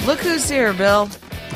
Look who's here, Bill.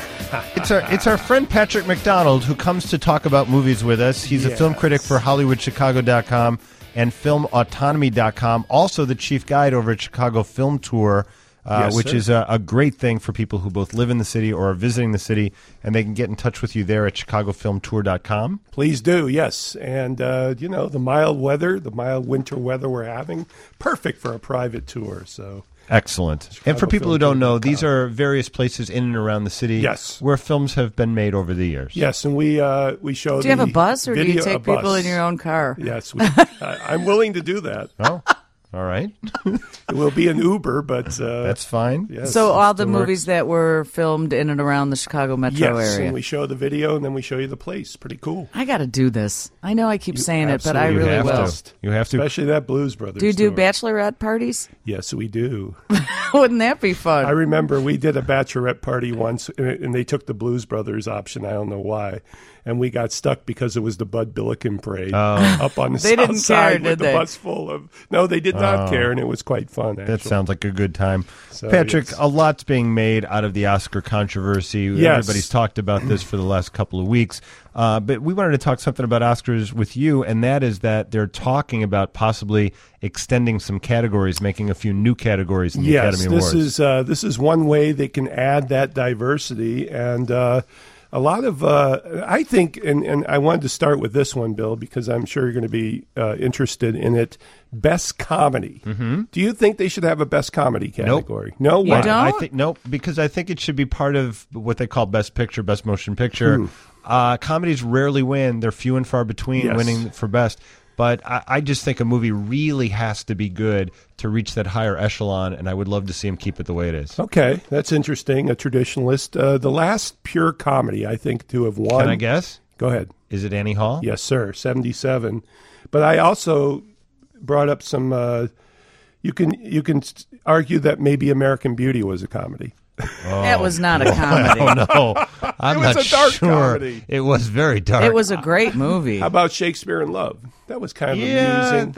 It's our friend Patrick McDonald who comes to talk about movies with us. He's a film critic for HollywoodChicago.com and FilmAutonomy.com. Also the chief guide over at Chicago Film Tour, which is a great thing for people who both live in the city or are visiting the city, and they can get in touch with you there at ChicagoFilmTour.com. Please do, yes. And, the mild winter weather we're having, perfect for a private tour, so... Excellent. And for people who don't know, these are various places in and around the city where films have been made over the years. Yes, and we show. Do you have a bus, or do you take people in your own car? Yes, I'm willing to do that. Oh, all right. It will be an Uber, but... that's fine. Yes, so all the movies that were filmed in and around the Chicago metro area. Yes, and we show the video, and then we show you the place. Pretty cool. I got to do this. I know I keep saying it, but I really will. You have to. Especially that Blues Brothers Do you do tour. bachelorette parties? Yes, we do. Wouldn't that be fun? I remember we did a bachelorette party once, and they took the Blues Brothers option. I don't know why. And we got stuck because it was the Bud Billiken parade up on the south side with the bus full of... No, they did not care, and it was quite fun, actually. That sounds like a good time. So, Patrick, a lot's being made out of the Oscar controversy. Yes. Everybody's talked about this for the last couple of weeks. But we wanted to talk something about Oscars with you, and that is that they're talking about possibly extending some categories, making a few new categories in the Academy Awards. This is one way they can add that diversity, and... a lot of, I think, and I wanted to start with this one, Bill, because I'm sure you're going to be interested in it. Best comedy. Mm-hmm. Do you think they should have a best comedy category? Nope. No, you don't? Nope, because I think it should be part of what they call best picture, best motion picture. Comedies rarely win. They're few and far between winning for best. But I just think a movie really has to be good to reach that higher echelon, and I would love to see him keep it the way it is. Okay, that's interesting. A traditionalist. The last pure comedy, I think, to have won. Can I guess? Go ahead. Is it Annie Hall? Yes, sir. 77. But I also brought up some. You can argue that maybe American Beauty was a comedy. That was not a comedy. Oh, no. I'm It was not a dark sure. comedy. It was very dark. It was a great movie. How about Shakespeare in Love? That was kind of amusing.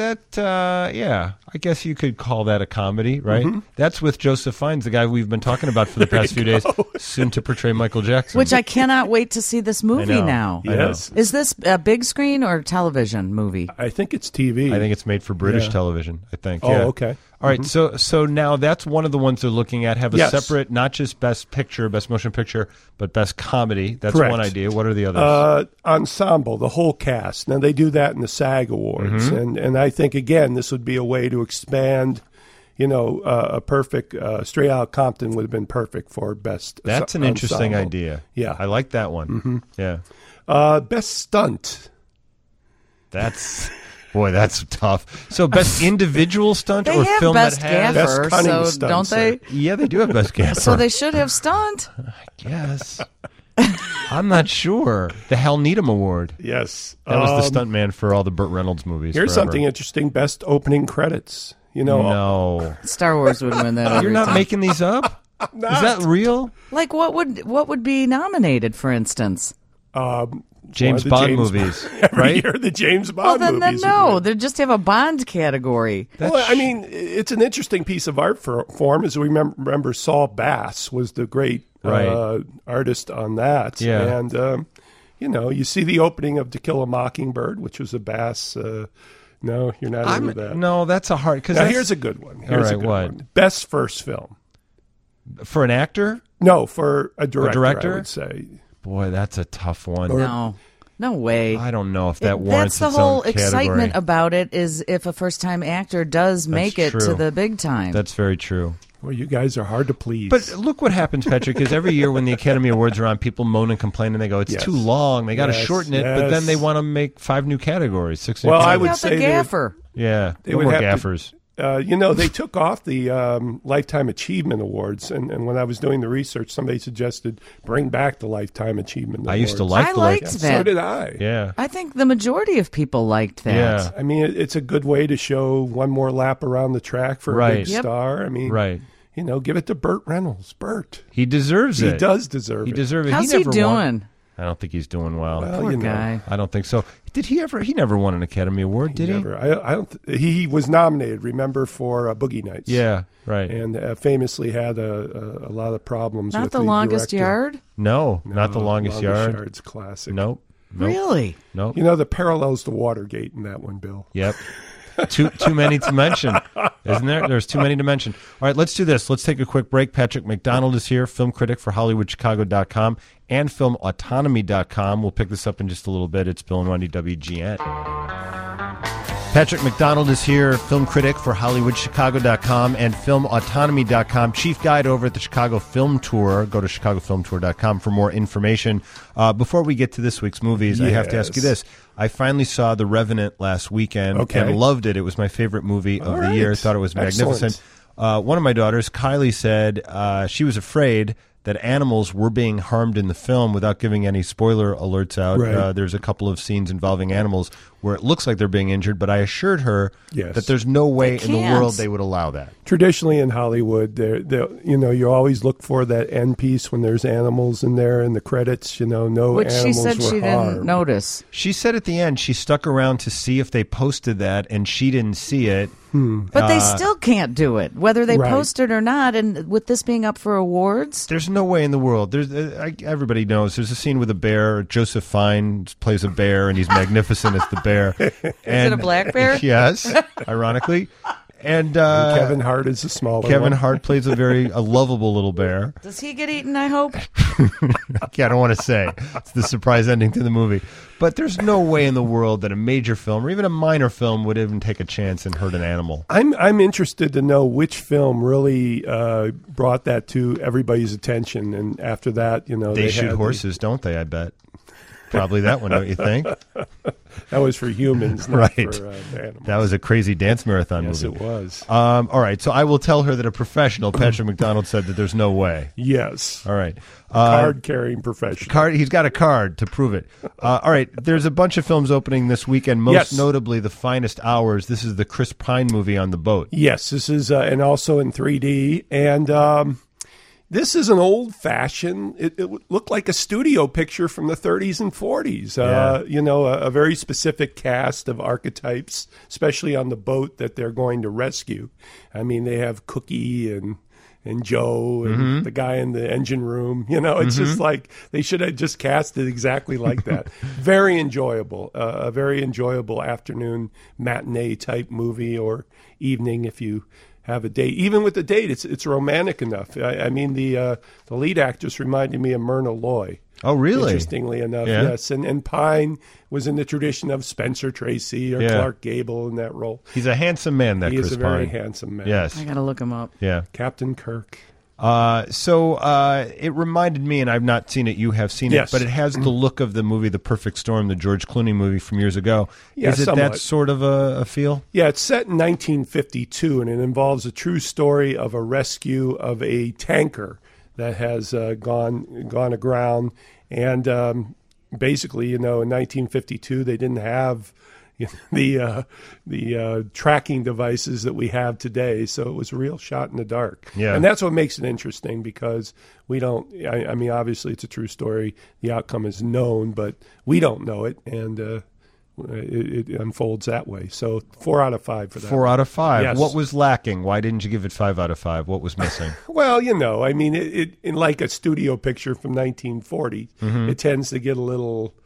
I guess you could call that a comedy, right? Mm-hmm. That's with Joseph Fiennes, the guy we've been talking about for the past few days, soon to portray Michael Jackson. Which I cannot wait to see this movie now. Yes. Is this a big screen or television movie? I think it's TV. I think it's made for British television, I think. Oh, yeah. okay. All right, so now that's one of the ones they're looking at. Have a separate, not just best picture, best motion picture, but best comedy. That's Correct. one idea. What are the others? Ensemble, the whole cast. Now, they do that in the SAG Awards. And I think, again, this would be a way to expand, a perfect, Straight Outta Compton would have been perfect for best That's an interesting idea. Yeah. I like that one. Yeah. Best stunt. Boy, that's tough. So best individual stunt They or have film best that has... gaffer, Best cunning so stunt, don't they? Yeah, they do have best gaffer. So they should have stunt. I guess. I'm not sure. The Hal Needham Award. Yes. That was the stuntman for all the Burt Reynolds movies. Here's forever. something interesting. Best opening credits. No. Star Wars would win that. You're every not time. making these up? Is that real? Like what would be nominated, for instance? James Bond movies, Every right? year, the James Bond Well, then movies. no. They just have a Bond category. Well, I mean, it's an interesting piece of art form. As we remember, Saul Bass was the great artist on that. Yeah. And, you see the opening of To Kill a Mockingbird, which was a Bass. No, you're not into that. No, that's a hard... Now, here's a good one. Here's a good one. Best first film. For an actor? No, for a director, I would say. Boy, that's a tough one. No way. I don't know if that warrants That's the whole its own category. excitement about it is if a first-time actor does make it to the big time. That's very true. Well, you guys are hard to please. But look what happens, Patrick, is every year when the Academy Awards are on, people moan and complain, and they go, it's too long. They got to shorten it. But then they want to make 5 new categories, 6 new categories. I would say the gaffer. Yeah, they no would more have gaffers. They took off the Lifetime Achievement Awards, and when I was doing the research, somebody suggested bring back the Lifetime Achievement Awards. I used to like I the liked Lifetime. that. So did I. Yeah. I think the majority of people liked that. Yeah. I mean, it's a good way to show one more lap around the track for a big star. I mean, give it to Burt Reynolds. Burt. He deserves it. He does deserve it. He deserves it. How's he he never doing? won. I don't think he's doing well. Poor guy. I don't think so. Did he ever? He never won an Academy Award, did he? Never. I don't. He was nominated. Remember, for Boogie Nights. Yeah, right. And famously had a lot of problems. Not with the Longest director. Yard. No, not The Longest Yard. Yard's classic. Nope. Really? Nope. You know the parallels to Watergate in that one, Bill. Yep. Too many to mention, isn't there? There's too many to mention. All right, let's do this. Let's take a quick break. Patrick McDonald is here, film critic for HollywoodChicago.com and FilmAutonomy.com. We'll pick this up in just a little bit. It's Bill and Wendy, WGN. Patrick McDonald is here, film critic for HollywoodChicago.com and FilmAutonomy.com, chief guide over at the Chicago Film Tour. Go to ChicagoFilmTour.com for more information. Before we get to this week's movies, I have to ask you this. I finally saw The Revenant last weekend and loved it. It was my favorite movie of the year. Thought it was magnificent. One of my daughters, Kylie, said she was afraid that animals were being harmed in the film without giving any spoiler alerts out. Right. There's a couple of scenes involving animals where it looks like they're being injured, but I assured her that there's no way in the world they would allow that. Traditionally in Hollywood, you always look for that end piece when there's animals in there in the credits. No animals were harmed. Which she said she didn't notice. She said at the end she stuck around to see if they posted that, and she didn't see it. But they still can't do it, whether they post it or not. And with this being up for awards, there's no way in the world. There's everybody knows. There's a scene with a bear. Joseph Fiennes plays a bear, and he's magnificent as the bear. Is it a black bear? Yes, ironically. And Kevin Hart is a smaller Kevin one. Hart plays a lovable little bear. Does he get eaten, I hope? I don't want to say. It's the surprise ending to the movie. But there's no way in the world that a major film or even a minor film would even take a chance and hurt an animal. I'm interested to know which film really brought that to everybody's attention. And after that, they shoot horses, don't they, I bet? Probably that one, don't you think? That was for humans, not for animals. That was a crazy dance marathon movie. Yes, it was. All right, so I will tell her that a professional, Patrick McDonald, said that there's no way. Yes. All right. Card-carrying professional. He's got a card to prove it. All right, there's a bunch of films opening this weekend, most notably The Finest Hours. This is the Chris Pine movie on the boat. Yes, this is, and also in 3D. And this is an old-fashioned, it looked like a studio picture from the 30s and 40s. A very specific cast of archetypes, especially on the boat that they're going to rescue. I mean, they have Cookie and Joe and the guy in the engine room. It's just like they should have just cast it exactly like that. Very enjoyable. A very enjoyable afternoon matinee type movie or evening if you have a date. Even with the date, it's romantic enough. I mean, the lead actress reminded me of Myrna Loy. Oh, really? Interestingly enough, yes. And Pine was in the tradition of Spencer Tracy or Clark Gable in that role. He's a handsome man, Chris Pine. He is a very handsome man. Yes. I got to look him up. Yeah. Captain Kirk. So it reminded me, and I've not seen it, you have seen it, but it has the look of the movie The Perfect Storm, the George Clooney movie from years ago. Yeah, is it somewhat. that sort of a feel? Yeah, it's set in 1952, and it involves a true story of a rescue of a tanker that has gone aground. And basically, in 1952, they didn't have the tracking devices that we have today, so it was a real shot in the dark. Yeah. And that's what makes it interesting, because we don't. I mean, obviously, it's a true story. The outcome is known, but we don't know it, and it unfolds that way. So 4 out of 5 for that. 4 out of 5. Yes. What was lacking? Why didn't you give it 5 out of 5? What was missing? Well, I mean, it in like a studio picture from 1940, it tends to get a little,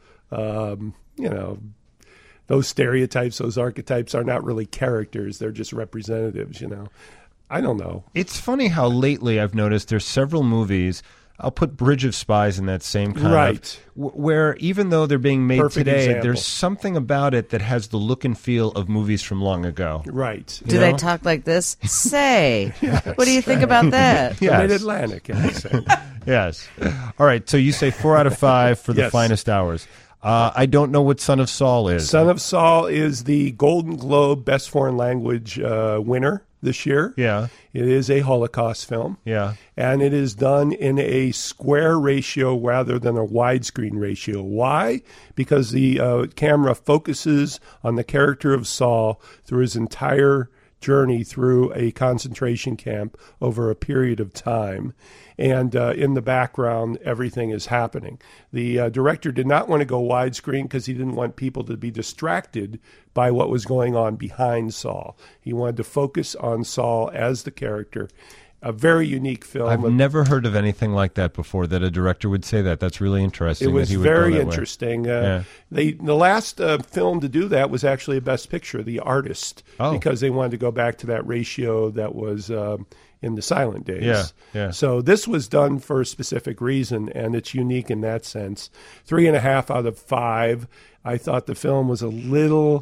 those stereotypes, those archetypes are not really characters. They're just representatives, I don't know. It's funny how lately I've noticed there's several movies. I'll put Bridge of Spies in that same kind of, where even though they're being made today, there's something about it that has the look and feel of movies from long ago. Right. Do they talk like this? Say, what do you think about that? Yes. Mid-Atlantic, I say. Yes. All right, so you say 4 out of 5 for The Finest Hours. I don't know what Son of Saul is. Son of Saul is the Golden Globe Best Foreign Language winner this year. Yeah. It is a Holocaust film. Yeah. And it is done in a square ratio rather than a widescreen ratio. Why? Because the camera focuses on the character of Saul through his entire journey through a concentration camp over a period of time. And in the background, everything is happening. The director did not want to go widescreen because he didn't want people to be distracted by what was going on behind Saul. He wanted to focus on Saul as the character. A very unique film. I've never heard of anything like that before, that a director would say that. That's really interesting. It was that he would very go that interesting. Yeah. The last film to do that was actually a Best Picture, The Artist, because they wanted to go back to that ratio that was in the silent days. Yeah, yeah. So this was done for a specific reason, and it's unique in that sense. 3.5 out of 5. I thought the film was a little...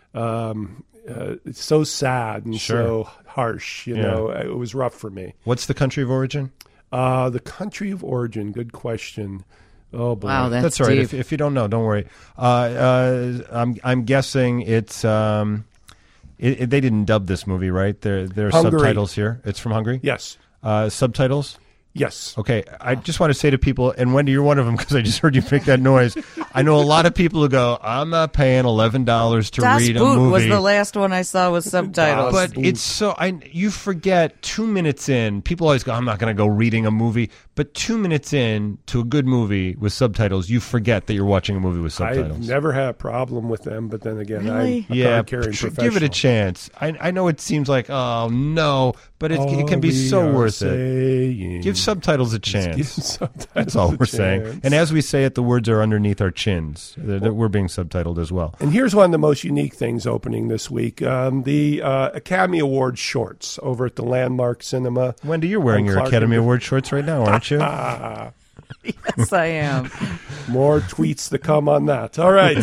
it's so sad and so harsh, you know. It was rough for me. What's the country of origin? The country of origin, good question. Oh boy, wow, that's all right. If you don't know, don't worry. I'm guessing it's they didn't dub this movie, right? There are subtitles here. It's from Hungary. Yes. Subtitles. Yes. Okay, I just want to say to people, and Wendy, you're one of them because I just heard you make that noise. I know a lot of people who go, I'm not paying $11 to read a movie. Was the last one I saw with subtitles. But it's so, you forget 2 minutes in, people always go, I'm not going to go reading a movie. But 2 minutes in to a good movie with subtitles, you forget that you're watching a movie with subtitles. I've never had a problem with them, but then again, really? I'm a card-carrying professional. Give it a chance. I know it seems like, oh, no, but it can be so worth it. Give subtitles a chance. That's all we're saying. And as we say it, the words are underneath our chins. We're being subtitled as well. And here's one of the most unique things opening this week. The Academy Award shorts over at the Landmark Cinema. Wendy, you're wearing your Academy Award shorts right now, aren't you? Yes, I am. More tweets to come on that. All right.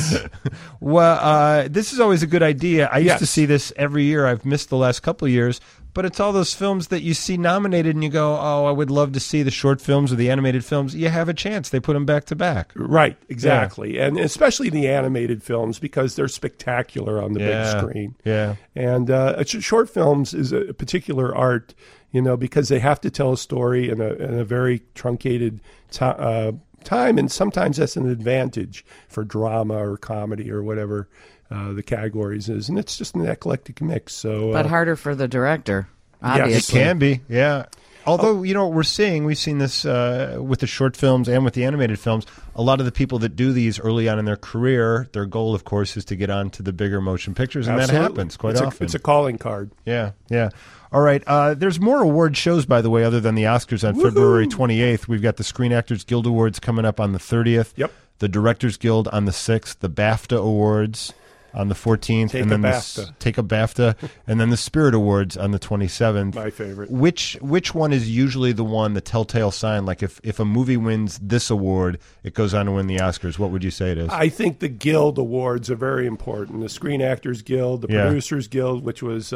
Well, this is always a good idea. I used to see this every year. I've missed the last couple of years. But it's all those films that you see nominated and you go, oh, I would love to see the short films or the animated films. You have a chance. They put them back to back. Right, exactly. Yeah. And especially the animated films because they're spectacular on the big screen. Yeah. And short films is a particular art, you know, because they have to tell a story in a very truncated time. And sometimes that's an advantage for drama or comedy or whatever the categories is, and it's just an eclectic mix. So, but harder for the director, obviously. Yes, it can be, yeah. Although, you know, we've seen this with the short films and with the animated films, a lot of the people that do these early on in their career, their goal, of course, is to get on to the bigger motion pictures, and that happens quite often. It's a calling card. Yeah, yeah. All right, there's more award shows, by the way, other than the Oscars on February 28th. We've got the Screen Actors Guild Awards coming up on the 30th. Yep. The Directors Guild on the 6th. The BAFTA Awards on the 14th, Take a BAFTA, and then the Spirit Awards on the 27th. My favorite. Which one is usually the telltale sign? Like if a movie wins this award, it goes on to win the Oscars. What would you say it is? I think the Guild Awards are very important. The Screen Actors Guild, the Producers Guild, which was,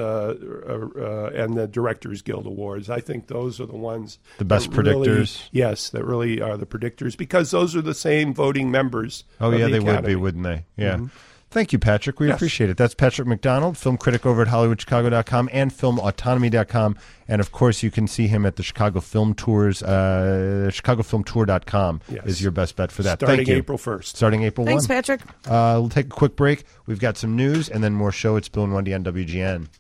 and the Directors Guild Awards. I think those are the ones. The best predictors. Yes, that really are the predictors because those are the same voting members. Oh, yeah, they Academy. would be, wouldn't they? Yeah. Mm-hmm. Thank you, Patrick. We appreciate it. That's Patrick McDonald, film critic over at HollywoodChicago.com and FilmAutonomy.com. And, of course, you can see him at the Chicago Film Tours. ChicagoFilmTour.com is your best bet for that. Starting Thank you. April 1st. Starting April 1. Thanks, Patrick. We'll take a quick break. We've got some news and then more show. It's Bill and Wendy on WGN.